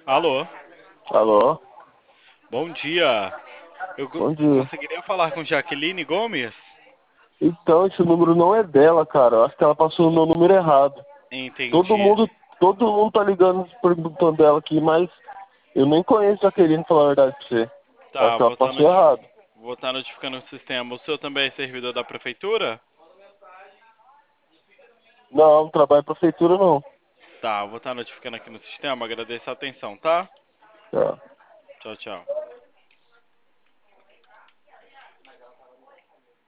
Alô, Alô? bom dia. Bom dia. Conseguiria falar com Jaqueline Gomes? Então, esse número não é dela, cara. Eu acho que ela passou o meu número errado. Todo Entendi. mundo, todo mundo tá ligando perguntando dela aqui, mas eu nem conheço a Jaqueline, falar a verdade pra você. Eu acho Tá, que ela passou errado. vou estar notificando o sistema. O seu também é servidor da prefeitura? Não, não trabalho em prefeitura, não. Tá, vou estar notificando aqui no sistema. Agradeço a atenção, tá? Tá. Tchau, tchau.